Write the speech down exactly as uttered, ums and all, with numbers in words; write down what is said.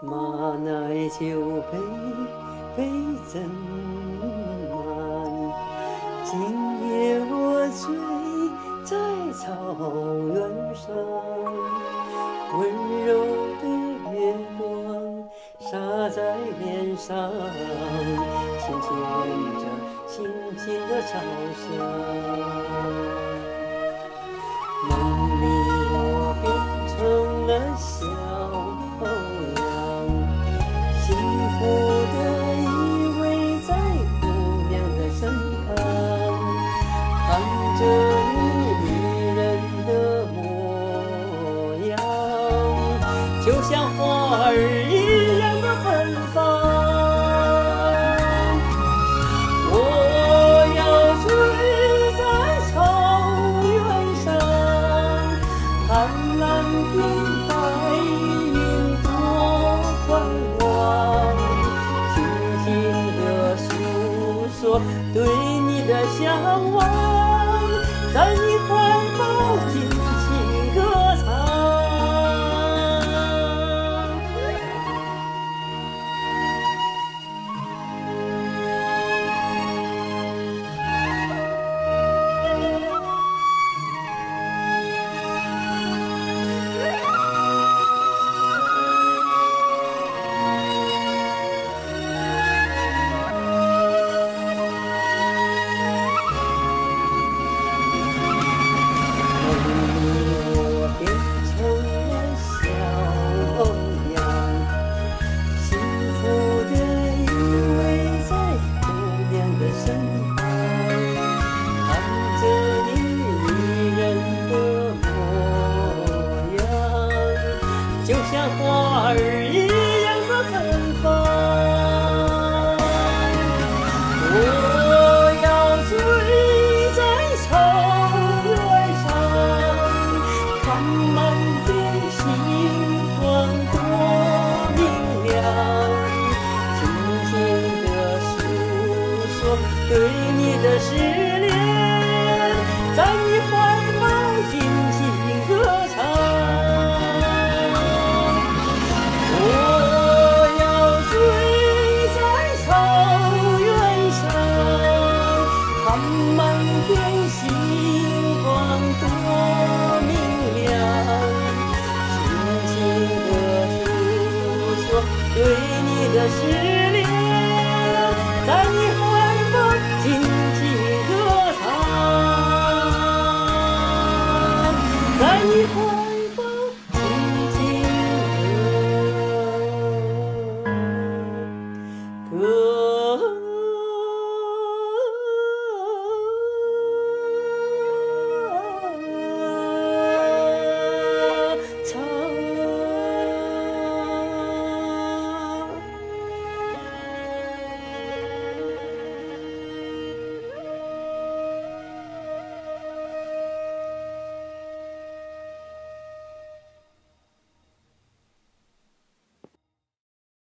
马奶酒杯杯斟满，今夜我醉在草原上，温柔的月光洒在脸上，轻轻吻着轻轻的朝霞。梦里我变成了小羊，幸福地依偎在姑娘的身旁，看着你女人的模样，就像花儿一样的芬芳。我要醉在草原上，看蓝天白云多宽广，轻轻地诉说对你的向往，在你怀抱尽情歌唱。就像花儿一样的芬芳。我要醉在草原上，看满天星光多明亮，轻轻地诉说对你的思念，在你怀抱尽情歌唱。看满天星光多明亮，轻轻地诉说对你的思念，在你